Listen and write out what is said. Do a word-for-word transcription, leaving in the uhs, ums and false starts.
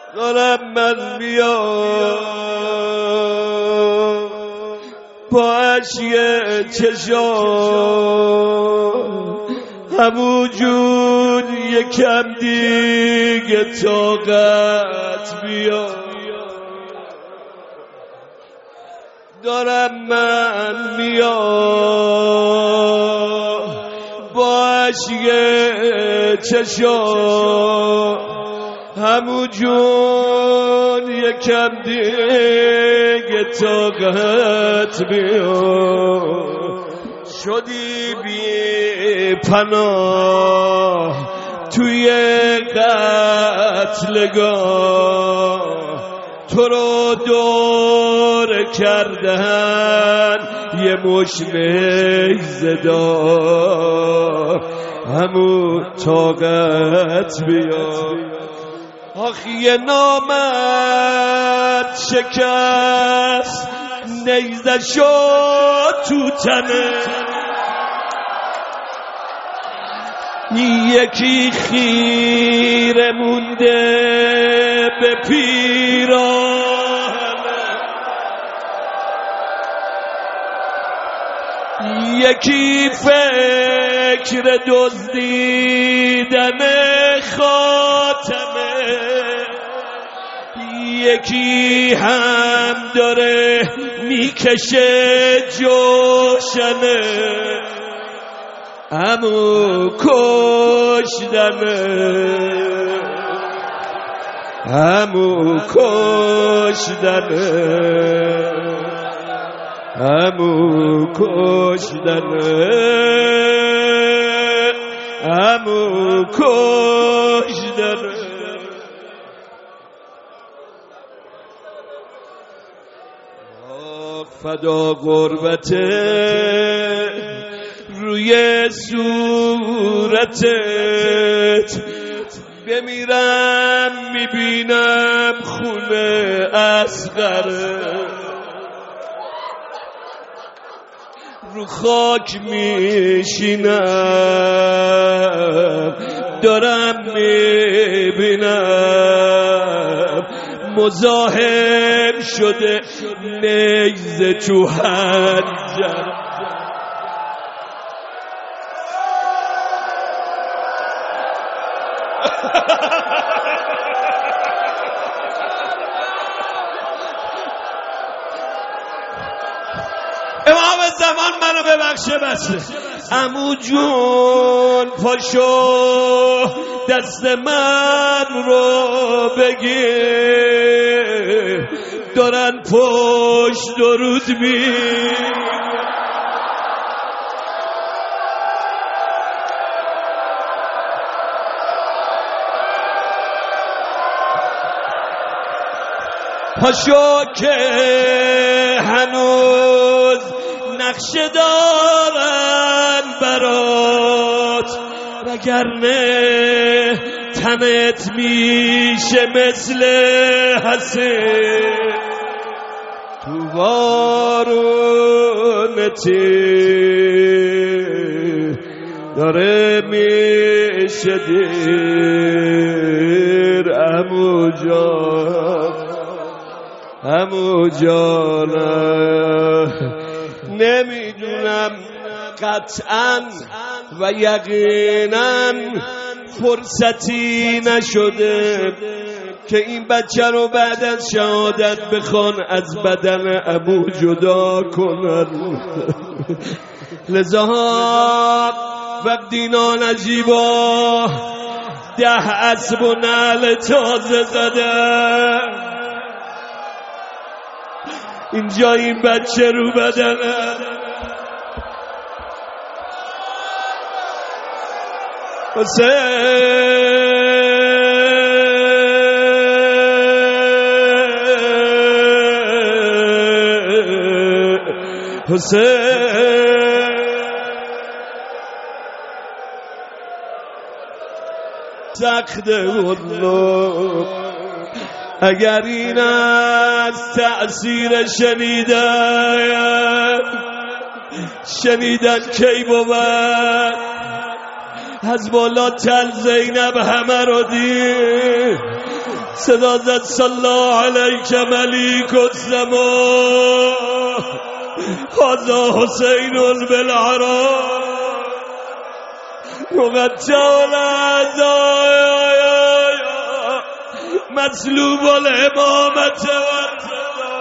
دارم من میام با اشک چشام همون جون یکم دیگه طاقت بیا. دارم من میام با اشک چشام همون جون یکم دیگه طاقت بیا. شدی بی پناه توی قتلگاه، تو رو دور کردن یه مش نیزدار، همون طاقت بیا. آخ یه نامرد شکست نیزه شد تو تنه، یکی خیره مونده به پیراهنه، یکی فکر دزدیدن خاتمه، یکی هم داره میکشه جوشنه، همو کشدنه، همو کشدنه، همو کشدنه، همو کشدنه. فدا غربته روی صورتت، بمیرم میبینم خونه اصغره، رو خاک میشینم دارم میبینم مزاحم شده نیزه تو حنجره. امام زمان منو ببخشه بسه. عمو جون پاشو دست من رو بگیر، دارن پشت درود می پاشو که هنوز نقشه دارن برات، وگرنه تنت میشه مثل حسین تو وارونتی، داره میشه دیر. عمو جان عمو جانم نمیدونم قطعاً و یقیناً فرصتی نشده که این بچه رو بعد از شهادت بخوان از بدن عمو جدا کنن. لذا و دینا نجیبا ده اسب و نعل تازه زده اینجا این بچه رو بدنه. حسین حسین سخت والله اگر این از تأثیر شنیدن شنیدن کی بود از بالا تل زینب همه رو دید صدا زد صلی علیک ملیک الزمان هذا حسین بالعراق مقطع الاعضاء مسلوب الامامة والصلاة